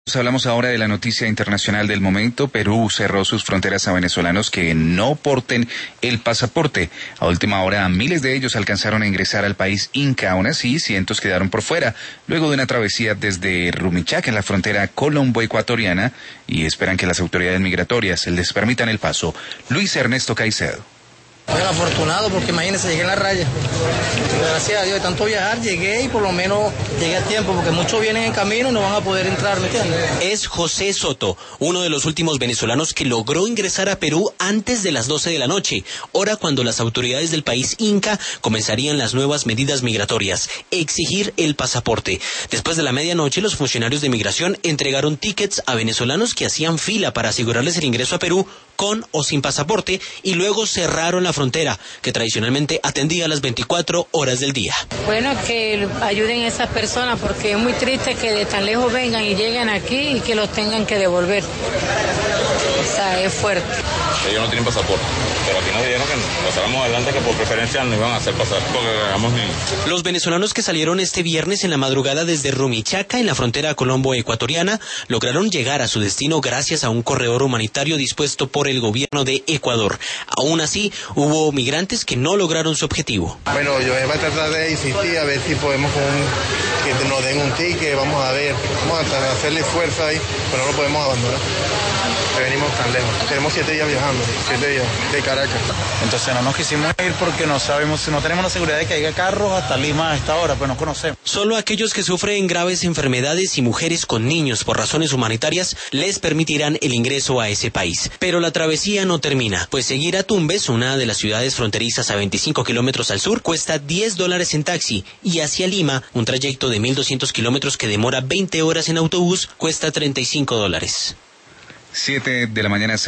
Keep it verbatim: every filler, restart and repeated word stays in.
Hablamos ahora de la noticia internacional del momento. Perú cerró sus fronteras a venezolanos que no porten el pasaporte. A última hora, miles de ellos alcanzaron a ingresar al país Inca. Aún así, cientos quedaron por fuera, luego de una travesía desde Rumichaca, en la frontera colombo-ecuatoriana, y esperan que las autoridades migratorias les permitan el paso. Luis Ernesto Caicedo. Bueno, afortunado porque imagínense, llegué en la raya. Gracias a Dios, de tanto viajar, llegué y por lo menos llegué a tiempo, porque muchos vienen en camino y no van a poder entrar, ¿me entiendes? Es José Soto, uno de los últimos venezolanos que logró ingresar a Perú antes de las doce de la noche, hora cuando las autoridades del país Inca comenzarían las nuevas medidas migratorias, exigir el pasaporte. Después de la medianoche, los funcionarios de migración entregaron tickets a venezolanos que hacían fila para asegurarles el ingreso a Perú con o sin pasaporte, y luego cerraron la frontera, que tradicionalmente atendía las veinticuatro horas del día. Bueno, que ayuden a esas personas, porque es muy triste que de tan lejos vengan y lleguen aquí y que los tengan que devolver. O sea, es fuerte. Ellos no tienen pasaporte, pero aquí nos dijeron que pasáramos adelante, que por preferencia no iban a hacer pasar, porque éramos niños. Los venezolanos que salieron este viernes en la madrugada desde Rumichaca, en la frontera colombo-ecuatoriana, lograron llegar a su destino gracias a un corredor humanitario dispuesto por el gobierno de Ecuador. Aún así, hubo migrantes que no lograron su objetivo. Bueno, yo voy a tratar de insistir a ver si podemos con un, que nos den un ticket, vamos a ver, vamos a hacerle fuerza ahí, pero no lo podemos abandonar. Venimos tan lejos. Tenemos siete días viajando, siete días de Caracas. Entonces no nos quisimos ir porque no sabemos, no tenemos la seguridad de que haya carros hasta Lima a esta hora, pues no conocemos. Solo aquellos que sufren graves enfermedades y mujeres con niños por razones humanitarias les permitirán el ingreso a ese país. Pero la travesía no termina, pues seguir a Tumbes, una de las ciudades fronterizas a veinticinco kilómetros al sur, cuesta diez dólares en taxi, y hacia Lima, un trayecto de mil doscientos kilómetros que demora veinte horas en autobús, cuesta treinta y cinco dólares. Siete de la mañana.